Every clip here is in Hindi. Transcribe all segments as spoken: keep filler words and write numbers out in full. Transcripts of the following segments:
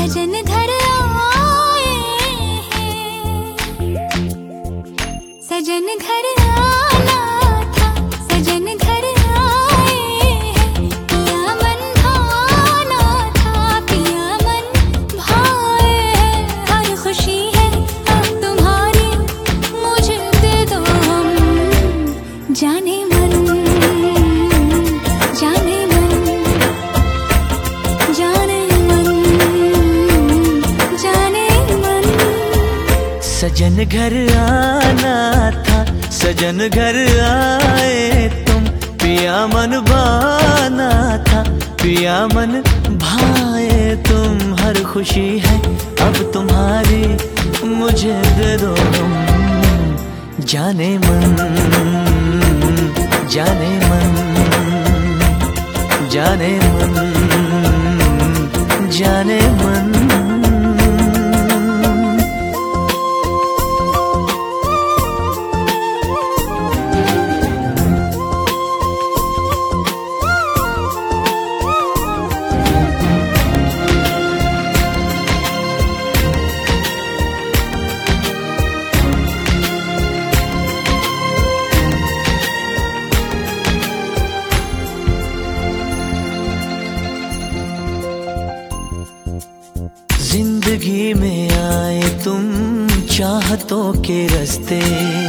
सजन घर आए हैं, सजन घर आना था, सजन घर आए हैं। पिया मन भाना था, पिया मन भाए हैं। हर खुशी है अब तुम्हारी, मुझे दे दो हम जाने मन, जाने मन, जाने मन, जाने मन। सजन घर आना था, सजन घर आए तुम। पिया मन भाना था, पिया मन भाए तुम। हर खुशी है अब तुम्हारी, मुझे दे दो तुम जाने मन, जाने मन, जाने मन, जाने मन। जिंदगी में आए तुम चाहतों के रास्ते,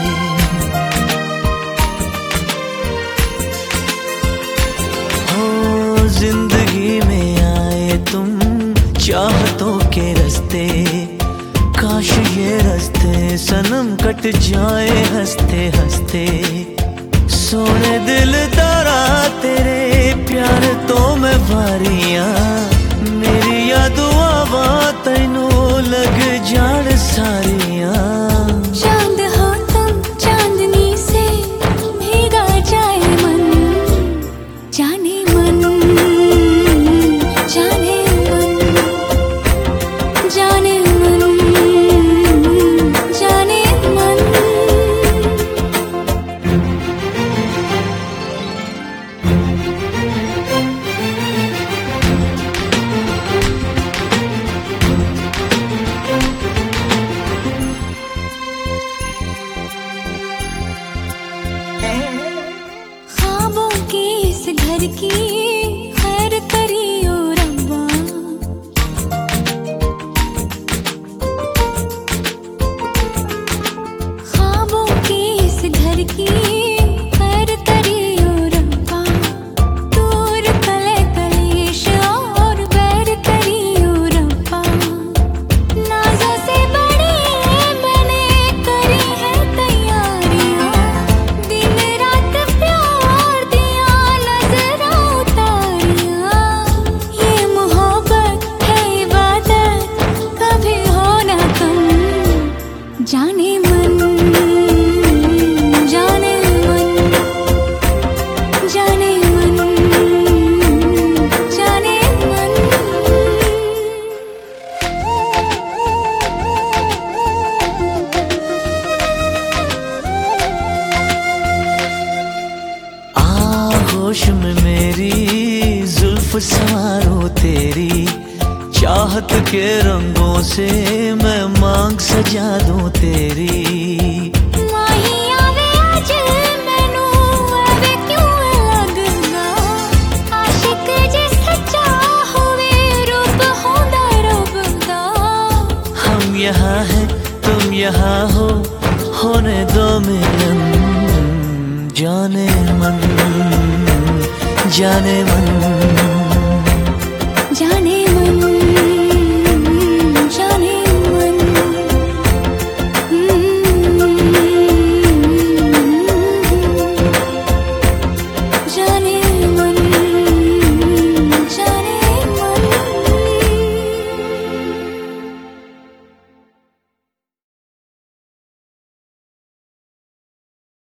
हो जिंदगी में आए तुम चाहतों के रास्ते। काश ये रास्ते सनम कट जाए हंसते हंसते। सोने दिल तारा तेरे प्यार तो मैं वारियां, मेरी याद आवा तैनू लग जान सारियां। चांद हो तुम चांदनी से भीगा जाए मन, जाने मन, जाने मन, जाने मन, जाने मन। ख्वाबों की इस घर की खैर करियो रब्बा, ख्वाबों की इस घर की खैर करियो रब्बा। दूर कले कलेश और बैर करियो रब्बा। नाज़ों से बड़ी मैंने करी है तैयारियां, दिन रात प्यार दिया नजरा उतारियां। ये मोहब्बत है इबादत, कभी हो ना कम जाने मन, जाने मन, जाने मन, जाने मन। आगोश में मेरी जुल्फ संवारो तेरी, चाहत के रंगों से मैं मांग सजा दूं तेरी। माही आवे आज मैनू आवे क्यों लगदा, आशिक जे सच्चा होवे रूप होंदा रब दा। हम यहाँ हैं तुम यहाँ हो, होने दो मिलन जाने मन, जाने मन, जाने मन।